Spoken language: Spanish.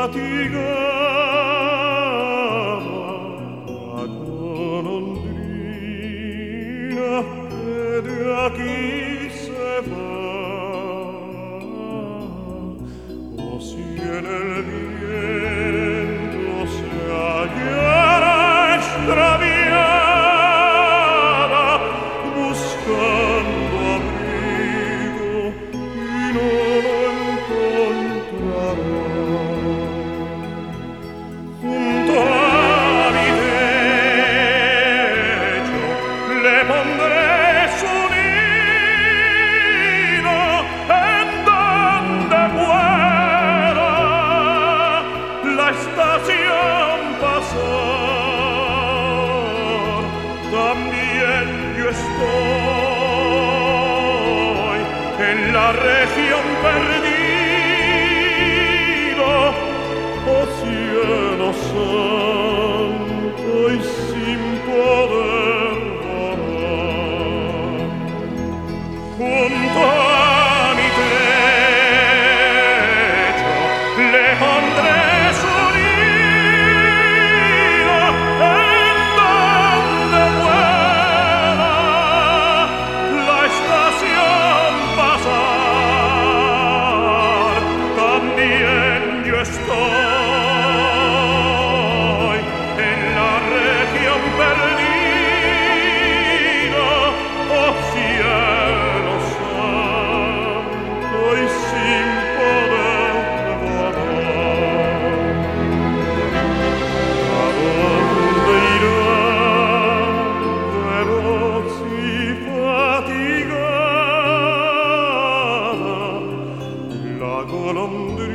la golondrina che de aquí se va. O si en el viento se hallara extraviada, buscando abrigo y no lo encontrará. Junto a mi lecho le pondré su nido en donde pueda la estación pasar. También yo estoy en la región perdida, oh cielo santo, y sin poder volar. Junto a mi techo le pondré su nido en donde pueda la estación pasar. También yo estoy en la región perdida, oh cielo santo, y sin poder volar. ¿A dónde irá veloz y fatigada la golondrina